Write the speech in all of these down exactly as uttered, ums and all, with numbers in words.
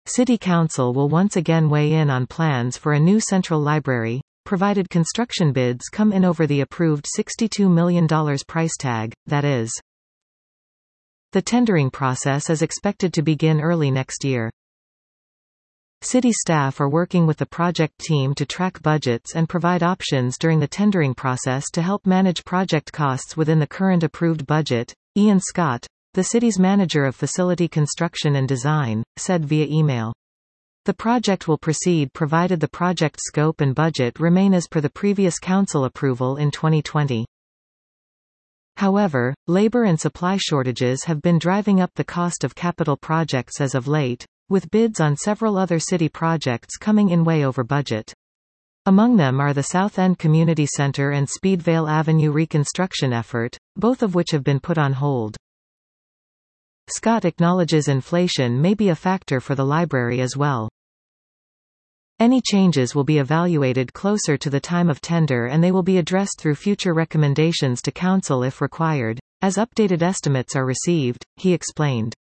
City Council will once again weigh in on plans for a new central library, provided construction bids come in over the approved sixty-two million dollars price tag, that is. The tendering process is expected to begin early next year. City staff are working with the project team to track budgets and provide options during the tendering process to help manage project costs within the current approved budget. Ian Scott, the city's manager of facility construction and design, said via email. The project will proceed provided the project scope and budget remain as per the previous council approval in twenty twenty. However, labor and supply shortages have been driving up the cost of capital projects as of late, with bids on several other city projects coming in way over budget. Among them are the South End Community Center and Speedvale Avenue reconstruction effort, both of which have been put on hold. Scott acknowledges inflation may be a factor for the library as well. Any changes will be evaluated closer to the time of tender and they will be addressed through future recommendations to Council if required, as updated estimates are received, he explained.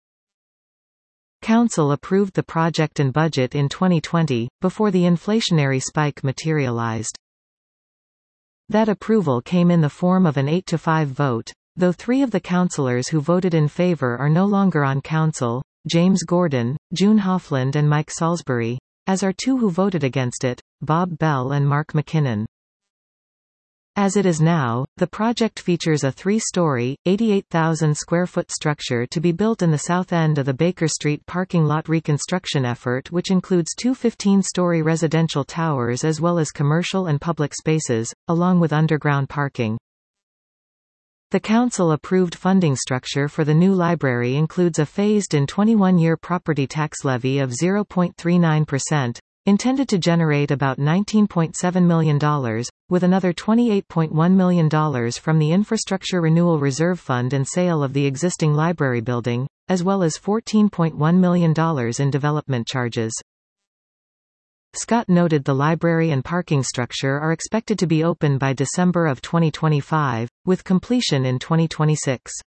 Council approved the project and budget in twenty twenty, before the inflationary spike materialized. That approval came in the form of an eight to five vote, though three of the councillors who voted in favor are no longer on Council, James Gordon, June Hoffland and Mike Salisbury, as are two who voted against it, Bob Bell and Mark McKinnon. As it is now, the project features a three-story, eighty-eight thousand square foot structure to be built in the south end of the Baker Street parking lot reconstruction effort, which includes two fifteen-story residential towers as well as commercial and public spaces, along with underground parking. The council-approved funding structure for the new library includes a phased-in twenty-one-year property tax levy of zero point three nine percent, intended to generate about nineteen point seven million dollars, with another twenty-eight point one million dollars from the Infrastructure Renewal Reserve Fund and sale of the existing library building, as well as fourteen point one million dollars in development charges. Scott noted the library and parking structure are expected to be open by December of twenty twenty-five, with completion in twenty twenty-six.